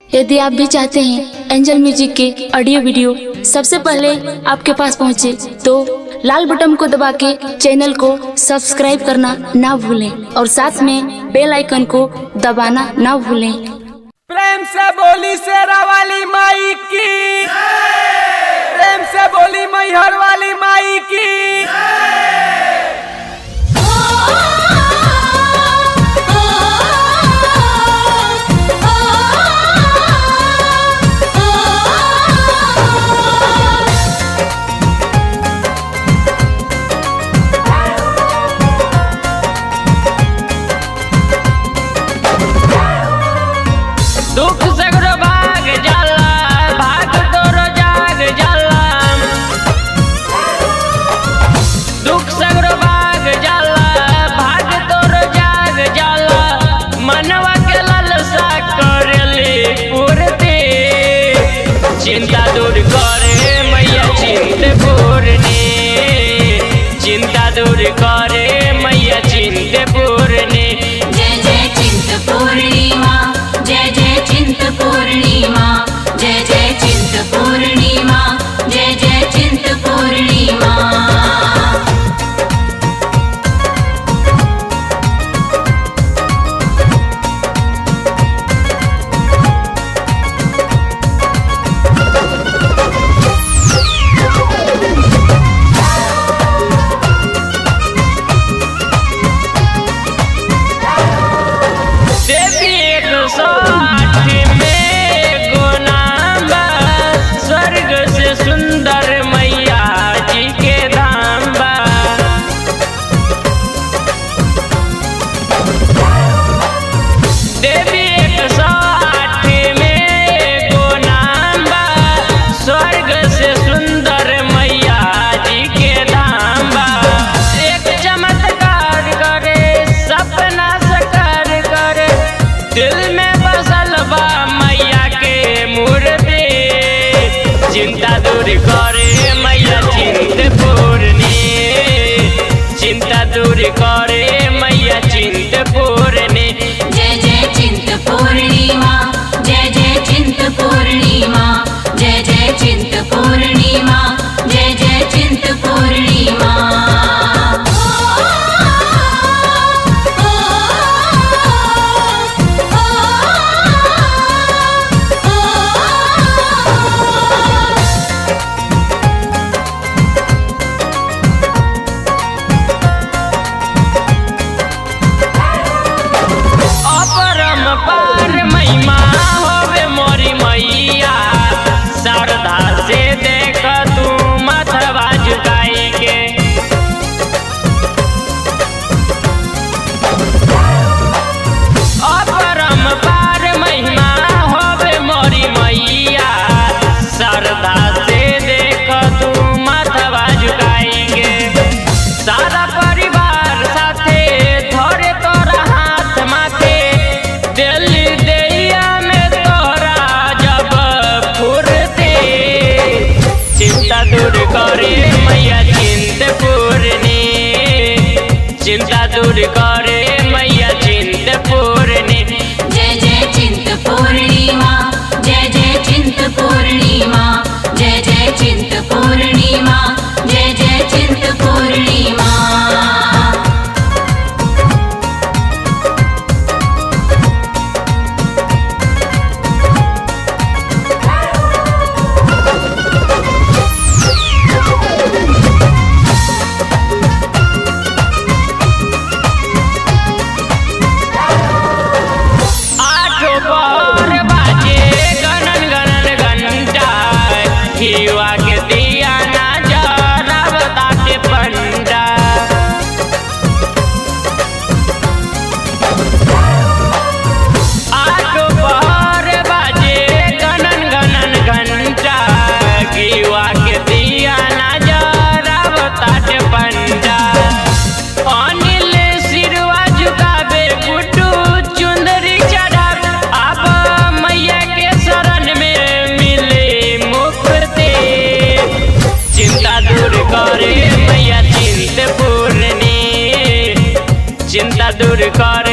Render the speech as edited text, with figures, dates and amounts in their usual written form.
यदि आप भी चाहते हैं एंजल म्यूजिक के ऑडियो वीडियो सबसे पहले आपके पास पहुंचे, तो लाल बटन को दबा के चैनल को सब्सक्राइब करना ना भूलें और साथ में बेल आइकन को दबाना ना भूलें। प्रेम से बोली शेरा वाली माई की, प्रेम से बोली मैहर वाली माई की। दुख सगरो भाग जाला, भाग तोरो जाग जाला। दुख सगरो भाग जाला, भाग तोरो जाग जाला। मनवा के लालसा करेली पूर्ति, चिंता दूर करे मैया चिंत पूर्णी। चिंता दूर करे मैया चिंत पूर्णी। जय जय चिंत पूर्णिमा, जय जय चिंत पूर्णिमा, जय जय चिंत पूर्णिमा, जय जय चिंत पूर्णिमा। देवी 108 में गोनाम बा, स्वर्ग से सुंदर मैया जी के धाम बा। देवी 108 में गोनाम बा, स्वर्ग से सुंदर मैया जी के धाम बा। एक चमत्कार करे, सपना साकार करे, दिल में बसल बा मैया के मूर्ति। चिंता दूर करे मैया चिंत पूर्णी। चिंता दूर करे मैया चिंत पूर्णी। जय जय चिंत पूर्णिमा, जय जय चिंत पूर्णिमा, जय जय चिंत पूर्णिमा, जय जय चिंत पूर्णिमा। अपरम पार महिमा होवे मोरी मैया, शारदा से देख तू माथवा झुकाई के। अपरम पार महिमा होवे मोरी मैया, शारदा से देख तू माथवा झुकाई के। सारा परिवार साथे धरे तोरा हाथ माथे, दिल्ली दैया में तोरा जब फुरते। चिंता दूर करे मैया चिंत पूर्णी। चिंता दूर करे मैया चिंत पूर्णी। जय जय चिंत पूर्णिमा, जय जय चिंत पूर्णिमा, जय जय चिंत पूर्णिमा, जय जय चिंत पूर्णिमा। आठो पहर बाजे गणन गणन घंटा, हिवा के दिया ना जराब ताटे पंडा। आठो पहर बाजे गणन गणन घंटा, हिवा के दिया ना जराब ताटे पंडा। अनिल सिरवा झुकावे, गुड्डू चुंदरी चढ़ावे, अब मैया के शरण में मिले मुक्ति। चिंता दूर करे मैया चिंत पूर्णी। चिंता दूर करे